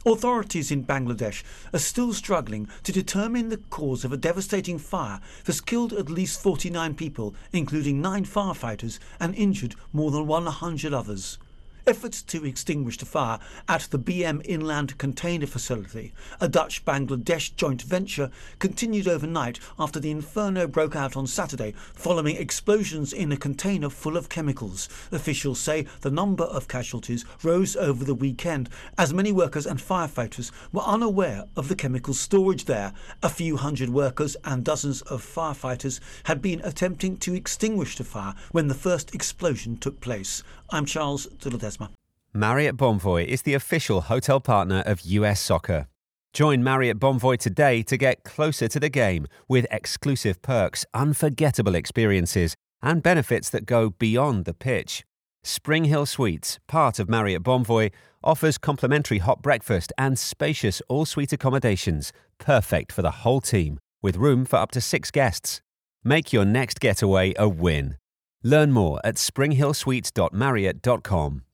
Authorities in Bangladesh are still struggling to determine the cause of a devastating fire that's killed at least 49 people, including 9 firefighters, and injured more than 100 others. Efforts to extinguish the fire at the BM Inland Container Facility, a Dutch-Bangladesh joint venture, continued overnight after the inferno broke out on Saturday following explosions in a container full of chemicals. Officials say the number of casualties rose over the weekend as many workers and firefighters were unaware of the chemical storage there. A few hundred workers and dozens of firefighters had been attempting to extinguish the fire when the first explosion took place. I'm Charles de Ledesma. Marriott Bonvoy is the official hotel partner of US Soccer. Join Marriott Bonvoy today to get closer to the game with exclusive perks, unforgettable experiences, and benefits that go beyond the pitch. Spring Hill Suites, part of Marriott Bonvoy, offers complimentary hot breakfast and spacious all-suite accommodations, perfect for the whole team, with room for up to 6 guests. Make your next getaway a win. Learn more at springhillsuites.marriott.com.